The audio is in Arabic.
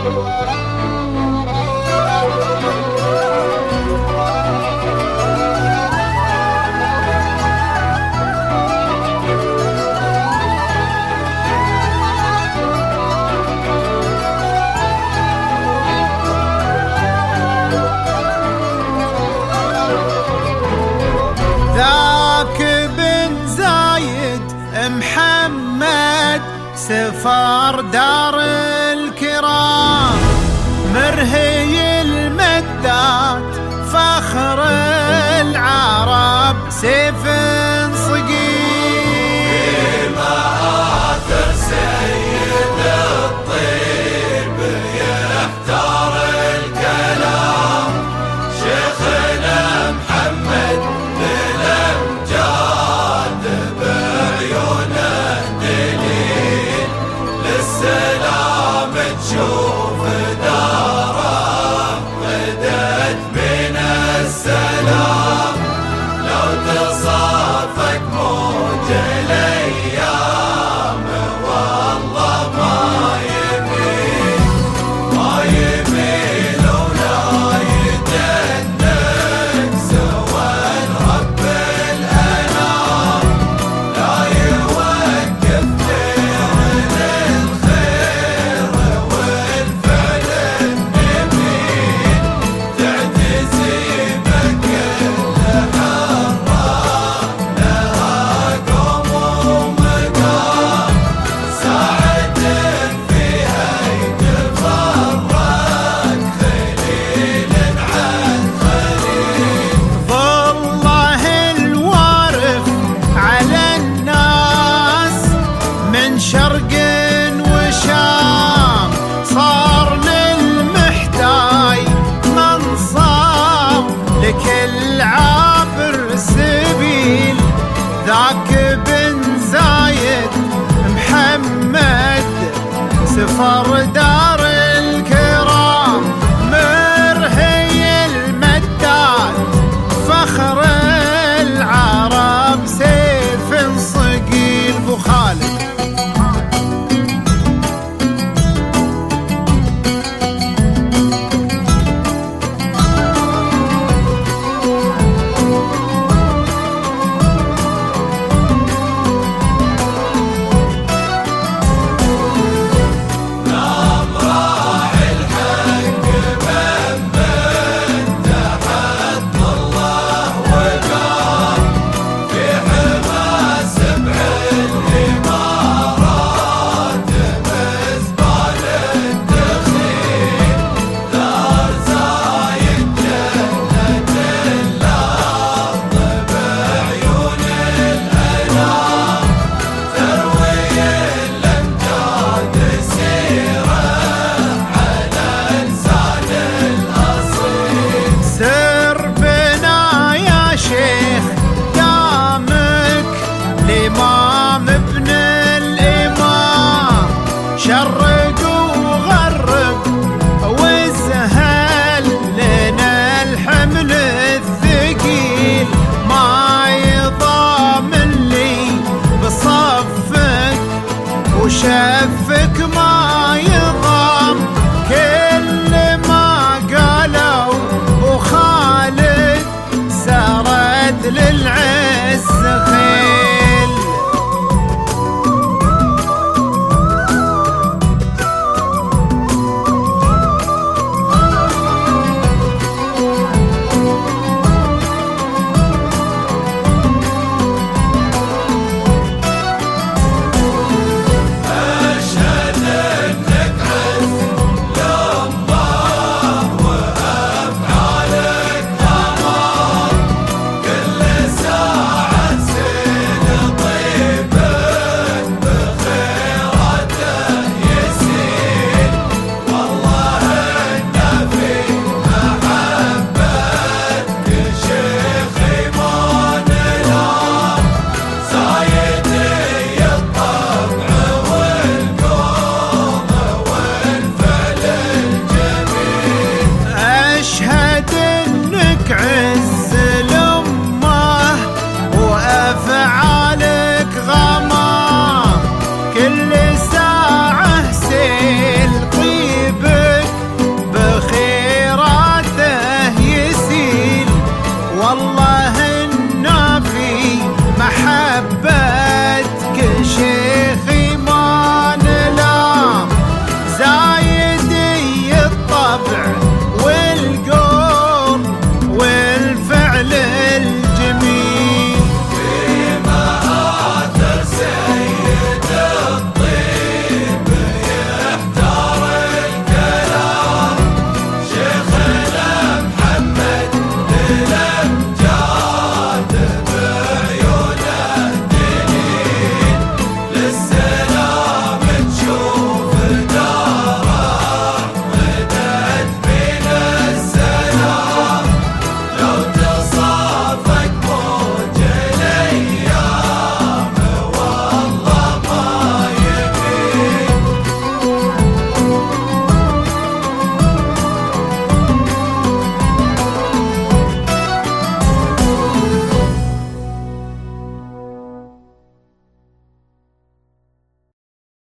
ذاك بن زايد محمد سفر دار الكرام، مرهي المدات فخر العرب، سيف صقيل مآثر سيد الطيب يحتار الكلام، شيخنا محمد بالأمجاد بعيونه دليل للسلام، تشوف داره غدت من السلام، لو تصافق موج الايام والله ما يميل، ما يميل ولا يدنك سوى رب الانام، لا يوقف دين الخير والفعل النبيل، تعتزي بكل شرق وشام، صار للمحتاج منصاب لكل عابر سبيل، ذاك بن زايد محمد سفر دار